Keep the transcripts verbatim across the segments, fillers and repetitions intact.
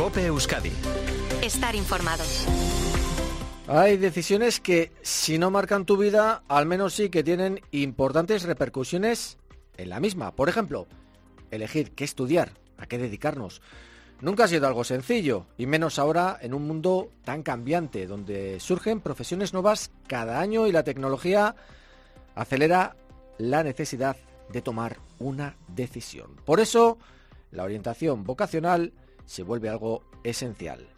COPE Euskadi. Estar informado. Hay decisiones que, si no marcan tu vida, al menos sí que tienen importantes repercusiones en la misma. Por ejemplo, elegir qué estudiar, a qué dedicarnos. Nunca ha sido algo sencillo, y menos ahora en un mundo tan cambiante, donde surgen profesiones nuevas cada año y la tecnología acelera la necesidad de tomar una decisión. Por eso, la orientación vocacional se vuelve algo esencial.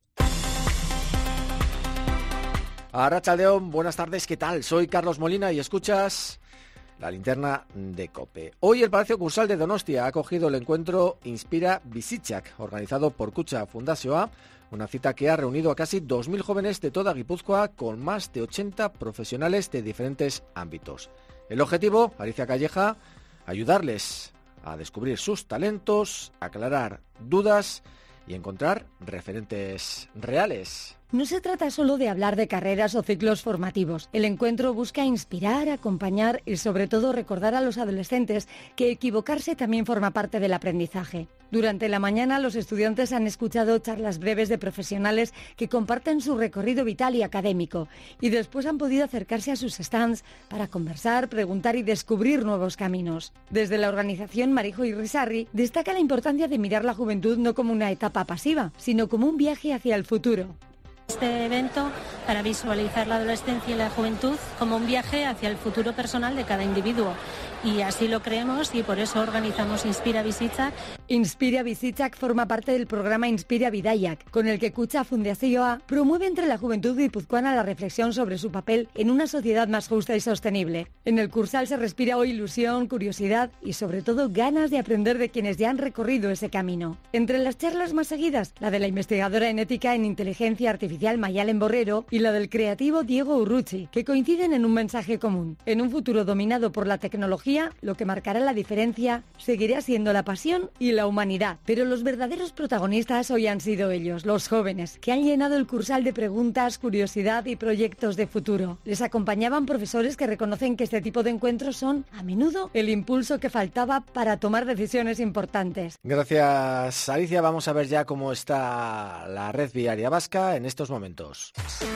Arratsaldeon, buenas tardes, ¿qué tal? Soy Carlos Molina y escuchas La Linterna de COPE. Hoy el Palacio Cursal de Donostia ha acogido el encuentro Inspira Bizitzak, organizado por Kutxa Fundazioa, una cita que ha reunido a casi dos mil jóvenes de toda Guipúzcoa con más de ochenta profesionales de diferentes ámbitos. El objetivo, Alicia Calleja, ayudarles a descubrir sus talentos, aclarar dudas y encontrar referentes reales. No se trata solo de hablar de carreras o ciclos formativos. El encuentro busca inspirar, acompañar y sobre todo recordar a los adolescentes que equivocarse también forma parte del aprendizaje. Durante la mañana los estudiantes han escuchado charlas breves de profesionales que comparten su recorrido vital y académico y después han podido acercarse a sus stands para conversar, preguntar y descubrir nuevos caminos. Desde la organización Marijo y Risarri destaca la importancia de mirar la juventud no como una etapa pasiva, sino como un viaje hacia el futuro. Este evento para visualizar la adolescencia y la juventud como un viaje hacia el futuro personal de cada individuo. Y así lo creemos y por eso organizamos Inspira Bizitzak. Inspira Bizitzak forma parte del programa Inspira Bidaiak, con el que Kutxa Fundazioa promueve entre la juventud guipuzcoana la reflexión sobre su papel en una sociedad más justa y sostenible. En el Cursal se respira hoy ilusión, curiosidad y sobre todo ganas de aprender de quienes ya han recorrido ese camino. Entre las charlas más seguidas, la de la investigadora en ética en inteligencia artificial Mayalen Borrero y la del creativo Diego Urruchi, que coinciden en un mensaje común. En un futuro dominado por la tecnología, lo que marcará la diferencia seguirá siendo la pasión y la humanidad. Pero los verdaderos protagonistas hoy han sido ellos, los jóvenes, que han llenado el Cursal de preguntas, curiosidad y proyectos de futuro. Les acompañaban profesores que reconocen que este tipo de encuentros son, a menudo, el impulso que faltaba para tomar decisiones importantes. Gracias, Alicia. Vamos a ver ya cómo está la red viaria vasca en estos momentos.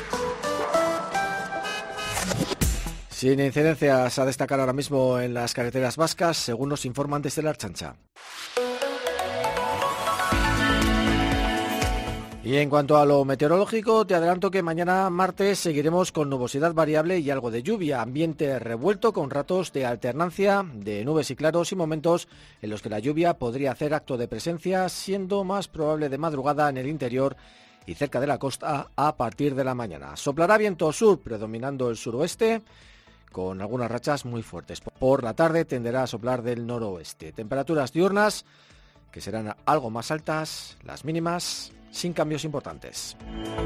Sin incidencias a destacar ahora mismo en las carreteras vascas, según nos informan desde la Ertzaintza. Y en cuanto a lo meteorológico, te adelanto que mañana martes seguiremos con nubosidad variable y algo de lluvia, ambiente revuelto con ratos de alternancia de nubes y claros y momentos en los que la lluvia podría hacer acto de presencia, siendo más probable de madrugada en el interior y cerca de la costa a partir de la mañana. Soplará viento sur predominando el suroeste, con algunas rachas muy fuertes. Por la tarde tenderá a soplar del noroeste. Temperaturas diurnas que serán algo más altas, las mínimas sin cambios importantes.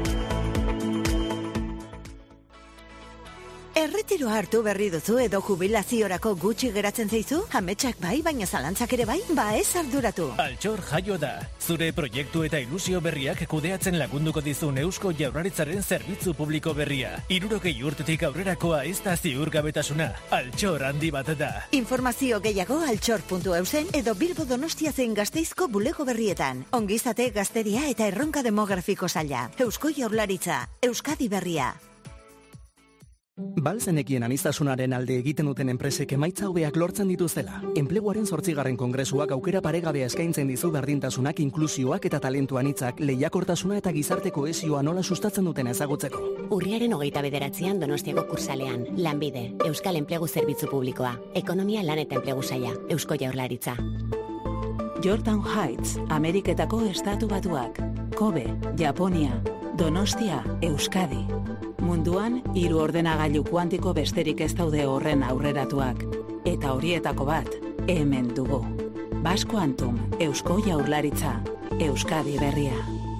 Erretiroa hartu berri duzu edo jubilaziorako gutxi geratzen zaizu? Ametsak bai, baina zalantzak ere bai? Ba ez arduratu. Altxor jaio da. Zure proiektu eta ilusio berriak kudeatzen lagunduko dizun Eusko Jaurlaritzaren zerbitzu publiko berria. Hirurogei urtetik aurrerakoa ez da ziurgabetasuna. Altxor handi bat da. Informazio gehiago altxor puntu eusen edo Bilbo Donostia zein Gasteizko bulego berrietan. Ongizate, gazteria eta erronka demografiko saila. Eusko Jaurlaritza, Euskadi berria. Balzenekien anistasunaren alde egiten duten enpresek emaitza hobeak lortzen dituztela. Enpleguaren zortzigarren kongresuak aukera paregabea eskaintzen dizu berdintasunak, inklusioak eta talentu anitzak, lehiakortasuna eta gizarte kohesioa nola sustatzen duten ezagutzeko. Urriaren hogeita bederatzean Donostiako kursalean, Lanbide, Euskal Enplegu Zerbitzu Publikoa, Ekonomia Lan eta Enplegu Saila, Eusko Jaurlaritza. Jordan Heights, Ameriketako Estatu Batuak, Kobe, Japonia, Donostia, Euskadi. Munduan, hiru ordenagailu kuantiko besterik ez daude horren aurreratuak. Eta horietako bat, hemen dugu. Basque Quantum, Eusko Jaurlaritza, Euskadi berria.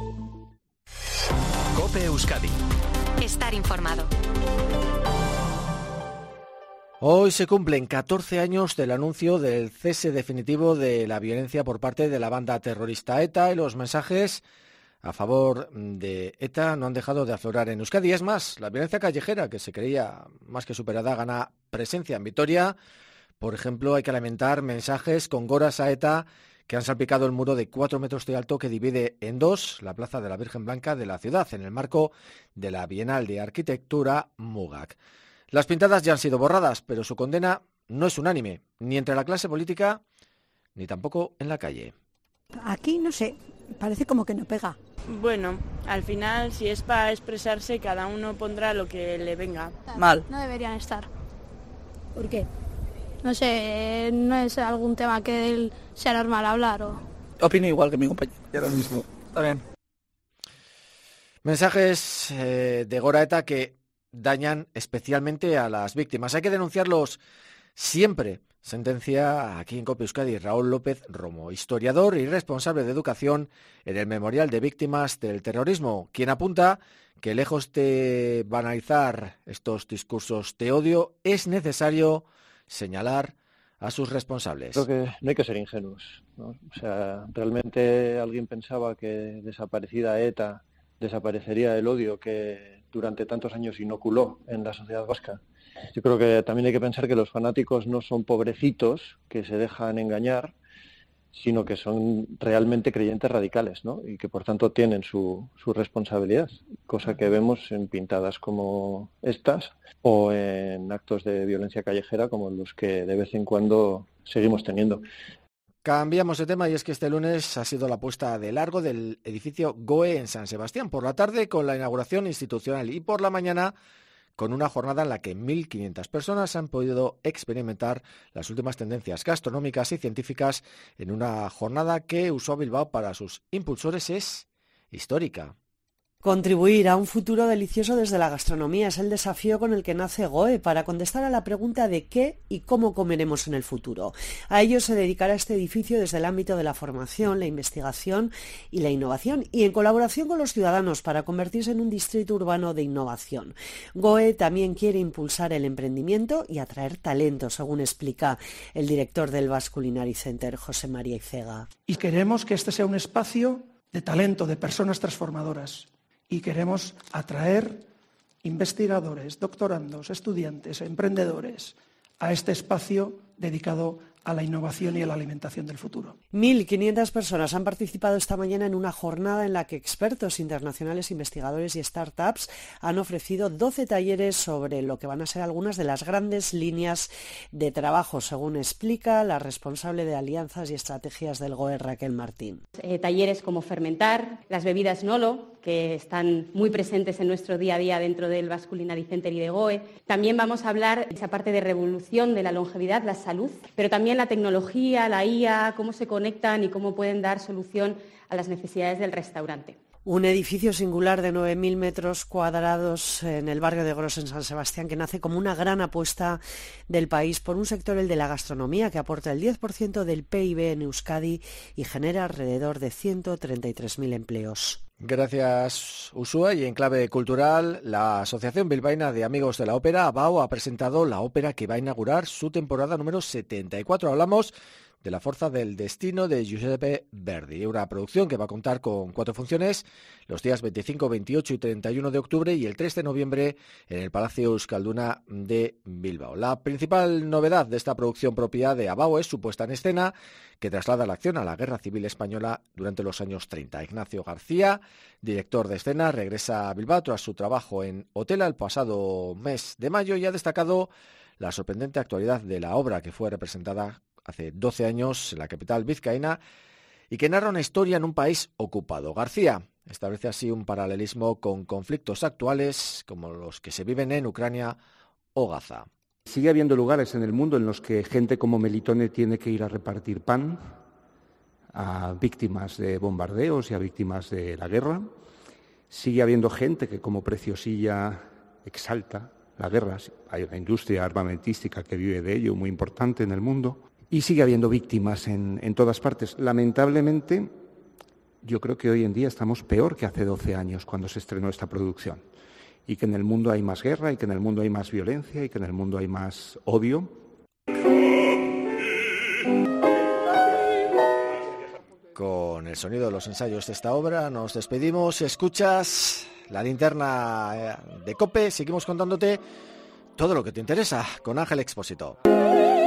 COPE Euskadi. Estar informado. Hoy se cumplen catorce años del anuncio del cese definitivo de la violencia por parte de la banda terrorista ETA y los mensajes a favor de ETA no han dejado de aflorar en Euskadi. Es más, la violencia callejera, que se creía más que superada, gana presencia en Vitoria. Por ejemplo, hay que lamentar mensajes con goras a ETA que han salpicado el muro de cuatro metros de alto que divide en dos la Plaza de la Virgen Blanca de la ciudad, en el marco de la Bienal de Arquitectura Mugac. Las pintadas ya han sido borradas, pero su condena no es unánime, ni entre la clase política, ni tampoco en la calle. Aquí, no sé, parece como que no pega. Bueno, al final, si es para expresarse, cada uno pondrá lo que le venga. Mal. No deberían estar. ¿Por qué? No sé, no es algún tema que sea normal hablar o... Opino igual que mi compañero, ahora mismo. Está bien. Mensajes eh, de Gora Eta que dañan especialmente a las víctimas. Hay que denunciarlos siempre. Sentencia aquí en COPE Euskadi Raúl López Romo, historiador y responsable de educación en el Memorial de Víctimas del Terrorismo, quien apunta que lejos de banalizar estos discursos de odio, es necesario señalar a sus responsables. Creo que no hay que ser ingenuos, ¿no? O sea, realmente alguien pensaba que desaparecida ETA desaparecería el odio que durante tantos años inoculó en la sociedad vasca. Yo creo que también hay que pensar que los fanáticos no son pobrecitos que se dejan engañar, sino que son realmente creyentes radicales, ¿no? Y que por tanto tienen su, su responsabilidad, cosa que vemos en pintadas como estas o en actos de violencia callejera como los que de vez en cuando seguimos teniendo. Cambiamos de tema y es que este lunes ha sido la puesta de largo del edificio GOE en San Sebastián, por la tarde con la inauguración institucional y por la mañana con una jornada en la que mil quinientas personas han podido experimentar las últimas tendencias gastronómicas y científicas en una jornada que usó Bilbao para sus impulsores es histórica. Contribuir a un futuro delicioso desde la gastronomía es el desafío con el que nace GOE para contestar a la pregunta de qué y cómo comeremos en el futuro. A ello se dedicará este edificio desde el ámbito de la formación, la investigación y la innovación y en colaboración con los ciudadanos para convertirse en un distrito urbano de innovación. GOE también quiere impulsar el emprendimiento y atraer talento, según explica el director del Basque Culinary Center, José María Icega. Y queremos que este sea un espacio de talento, de personas transformadoras. Y queremos atraer investigadores, doctorandos, estudiantes, emprendedores a este espacio dedicado a la innovación y a la alimentación del futuro. mil quinientas personas han participado esta mañana en una jornada en la que expertos internacionales, investigadores y startups han ofrecido doce talleres sobre lo que van a ser algunas de las grandes líneas de trabajo, según explica la responsable de alianzas y estrategias del GOE, Raquel Martín. Eh, talleres como fermentar, las bebidas Nolo, que están muy presentes en nuestro día a día dentro del Basque Culinary Center y de GOE. También vamos a hablar de esa parte de revolución de la longevidad, la salud, pero también la tecnología, la I A, cómo se conectan y cómo pueden dar solución a las necesidades del restaurante. Un edificio singular de nueve mil metros cuadrados en el barrio de Gros, en San Sebastián, que nace como una gran apuesta del país por un sector, el de la gastronomía, que aporta el diez por ciento del P I B en Euskadi y genera alrededor de ciento treinta y tres mil empleos. Gracias, Usua. Y en clave cultural, la Asociación Bilbaína de Amigos de la Ópera, ABAO, ha presentado la ópera que va a inaugurar su temporada número setenta y cuatro. Hablamos de La Forza del Destino de Giuseppe Verdi, una producción que va a contar con cuatro funciones los días veinticinco, veintiocho y treinta y uno de octubre y el tres de noviembre en el Palacio Euskalduna de Bilbao. La principal novedad de esta producción propia de ABAO es su puesta en escena, que traslada la acción a la Guerra Civil Española durante los años treinta. Ignacio García, director de escena, regresa a Bilbao tras su trabajo en Otela el pasado mes de mayo y ha destacado la sorprendente actualidad de la obra, que fue representada hace doce años en la capital vizcaína y que narra una historia en un país ocupado. García establece así un paralelismo con conflictos actuales como los que se viven en Ucrania o Gaza. Sigue habiendo lugares en el mundo en los que gente como Melitone tiene que ir a repartir pan a víctimas de bombardeos y a víctimas de la guerra. Sigue habiendo gente que como Preciosilla exalta la guerra. Hay una industria armamentística que vive de ello, muy importante en el mundo. Y sigue habiendo víctimas en, en todas partes. Lamentablemente, yo creo que hoy en día estamos peor que hace doce años cuando se estrenó esta producción. Y que en el mundo hay más guerra, y que en el mundo hay más violencia, y que en el mundo hay más odio. Con el sonido de los ensayos de esta obra nos despedimos. Escuchas la linterna de COPE. Seguimos contándote todo lo que te interesa con Ángel Expósito.